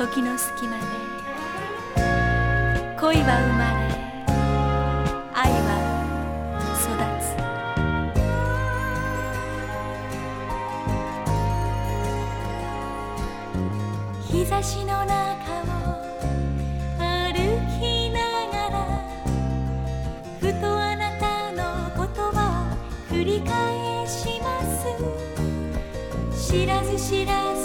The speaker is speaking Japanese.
時の隙間で恋は生まれ、愛は育つ。日差しの中を歩きながら、ふとあなたの言葉を繰り返します。知らず知らず